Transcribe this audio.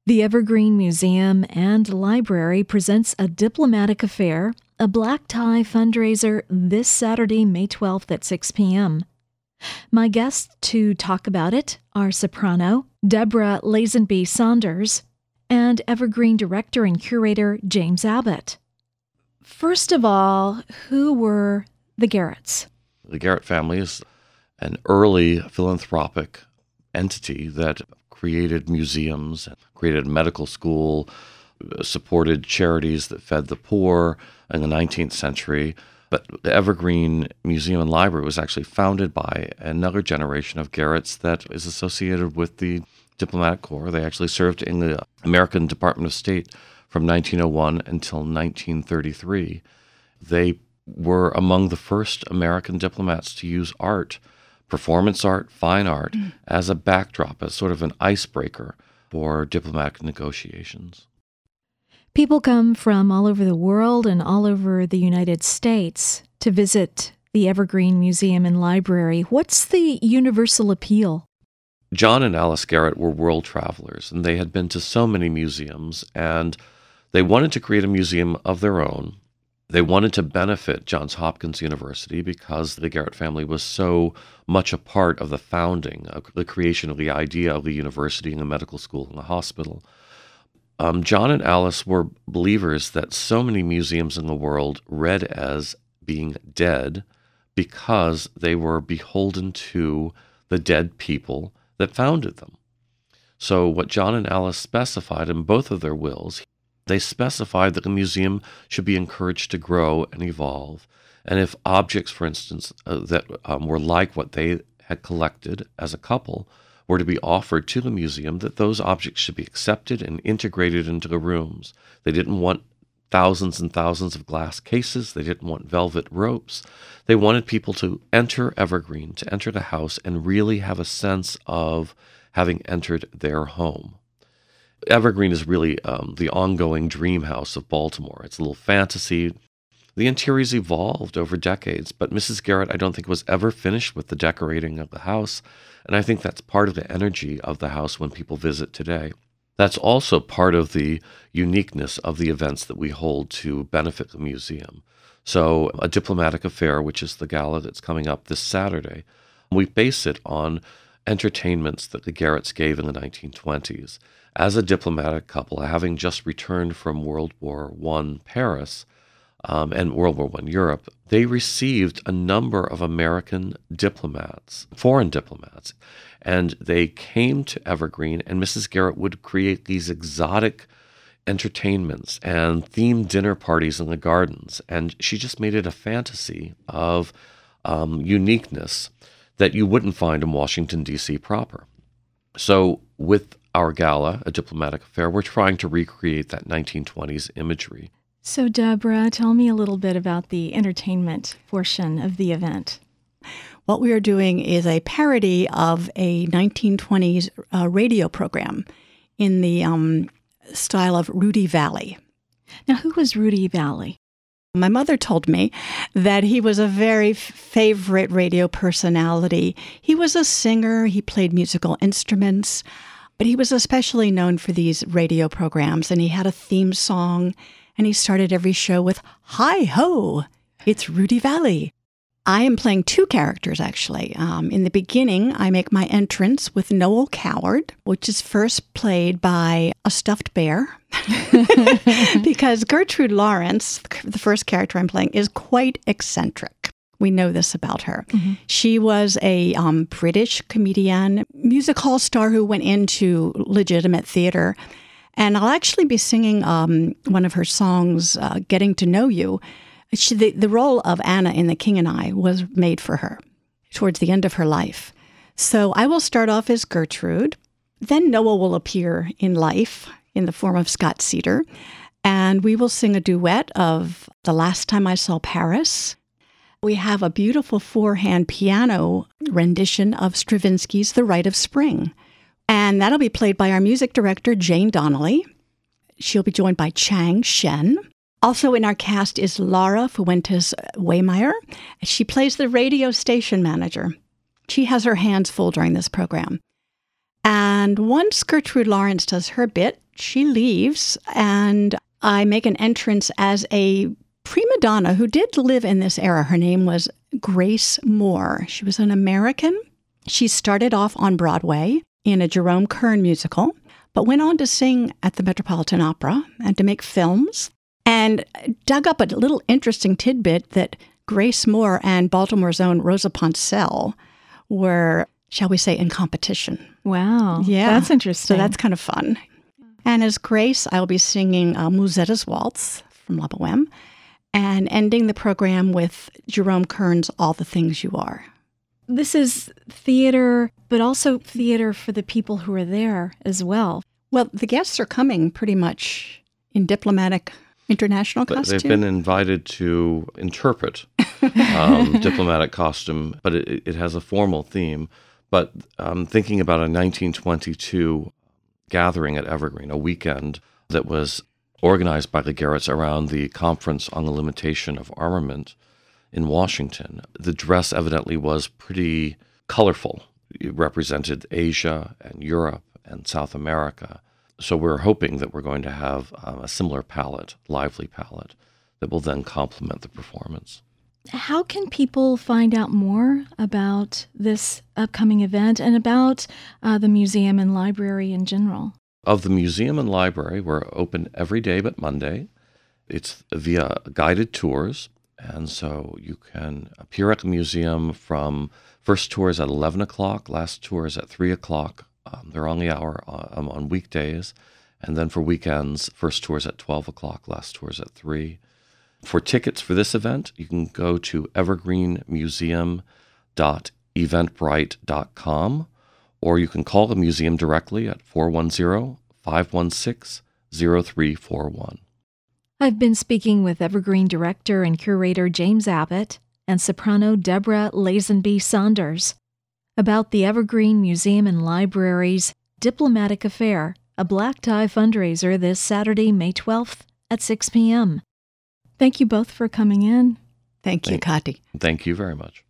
The Evergreen Museum and Library presents A Diplomatic Affair, a black tie fundraiser this Saturday, May 12th at 6 p.m. My guests to talk about it are soprano Deborah Lazenby Saunders and Evergreen director and curator James Abbott. First of all, who were the Garretts? The Garrett family is an early philanthropic entity that created museums, created a medical school, supported charities that fed the poor in the 19th century. But the Evergreen Museum and Library was actually founded by another generation of Garretts that is associated with the diplomatic corps. They actually served in the American Department of State from 1901 until 1933. They were among the first American diplomats to use art, performance art, fine art, as a backdrop, as sort of an icebreaker for diplomatic negotiations. People come from all over the world and all over the United States to visit the Evergreen Museum and Library. What's the universal appeal? John and Alice Garrett were world travelers, and they had been to so many museums, and they wanted to create a museum of their own. They wanted to benefit Johns Hopkins University because the Garrett family was so much a part of the founding, of the creation of the idea of the university and the medical school and the hospital. John and Alice were believers that so many museums in the world read as being dead because they were beholden to the dead people that founded them. So what John and Alice specified in both of their wills, they specified that the museum should be encouraged to grow and evolve. And if objects, for instance, that were like what they had collected as a couple were to be offered to the museum, that those objects should be accepted and integrated into the rooms. They didn't want thousands and thousands of glass cases. They didn't want velvet ropes. They wanted people to enter Evergreen, to enter the house, and really have a sense of having entered their home. Evergreen is really the ongoing dream house of Baltimore. It's a little fantasy. The interiors evolved over decades, but Mrs. Garrett, I don't think, was ever finished with the decorating of the house, and I think that's part of the energy of the house when people visit today. That's also part of the uniqueness of the events that we hold to benefit the museum. So A Diplomatic Affair, which is the gala that's coming up this Saturday, we base it on entertainments that the Garretts gave in the 1920s. As a diplomatic couple, having just returned from World War I Paris and World War I Europe, they received a number of American diplomats, foreign diplomats, and they came to Evergreen, and Mrs. Garrett would create these exotic entertainments and themed dinner parties in the gardens, and she just made it a fantasy of uniqueness that you wouldn't find in Washington, D.C. proper. So with our gala, A Diplomatic Affair, we're trying to recreate that 1920s imagery. So Deborah, tell me a little bit about the entertainment portion of the event. What we are doing is a parody of a 1920s radio program in the style of Rudy Vallée. Now, who was Rudy Vallée? My mother told me that he was a very favorite radio personality. He was a singer, he played musical instruments, but he was especially known for these radio programs, and he had a theme song, and he started every show with, "Hi-ho, it's Rudy Vallée." I am playing two characters, actually. In the beginning, I make my entrance with Noel Coward, which is first played by a stuffed bear, because Gertrude Lawrence, the first character I'm playing, is quite eccentric. We know this about her. Mm-hmm. She was a British comedian, music hall star who went into legitimate theater. And I'll actually be singing one of her songs, Getting to Know You. The role of Anna in The King and I was made for her towards the end of her life. So I will start off as Gertrude. Then Noah will appear in life in the form of Scott Cedar. And we will sing a duet of The Last Time I Saw Paris. We have a beautiful four-hand piano rendition of Stravinsky's The Rite of Spring. And that'll be played by our music director, Jane Donnelly. She'll be joined by Chang Shen. Also in our cast is Laura Fuentes-Waymeyer. She plays the radio station manager. She has her hands full during this program. And once Gertrude Lawrence does her bit, she leaves, and I make an entrance as a prima donna who did live in this era. Her name was Grace Moore. She was an American. She started off on Broadway in a Jerome Kern musical, but went on to sing at the Metropolitan Opera and to make films, and dug up a little interesting tidbit that Grace Moore and Baltimore's own Rosa Poncell were, shall we say, in competition. Wow. Yeah. That's interesting. So that's kind of fun. And as Grace, I'll be singing Musetta's Waltz from La Boheme and ending the program with Jerome Kern's All the Things You Are. This is theater, but also theater for the people who are there as well. Well, the guests are coming pretty much in diplomatic international costume. They've been invited to interpret diplomatic costume, but it has a formal theme. But thinking about a 1922 gathering at Evergreen, a weekend that was organized by the Garretts around the Conference on the Limitation of Armament in Washington. The dress evidently was pretty colorful. It represented Asia and Europe and South America. So we're hoping that we're going to have a similar palette, lively palette, that will then complement the performance. How can people find out more about this upcoming event and about the museum and library in general? Of the museum and library, we're open every day but Monday. It's via guided tours, and so you can appear at the museum from first tours at 11 o'clock, last tours at 3 o'clock. They're on the hour on weekdays, and then for weekends, first tours at 12 o'clock, last tours at 3. For tickets for this event, you can go to evergreenmuseum.eventbrite.com, or you can call the museum directly at 410-516-0341. I've been speaking with Evergreen Director and Curator James Abbott and soprano Deborah Lazenby Saunders about the Evergreen Museum and Library's Diplomatic Affair, a black tie fundraiser this Saturday, May 12th at 6 p.m. Thank you both for coming in. Thank you, Kati. Thank you very much.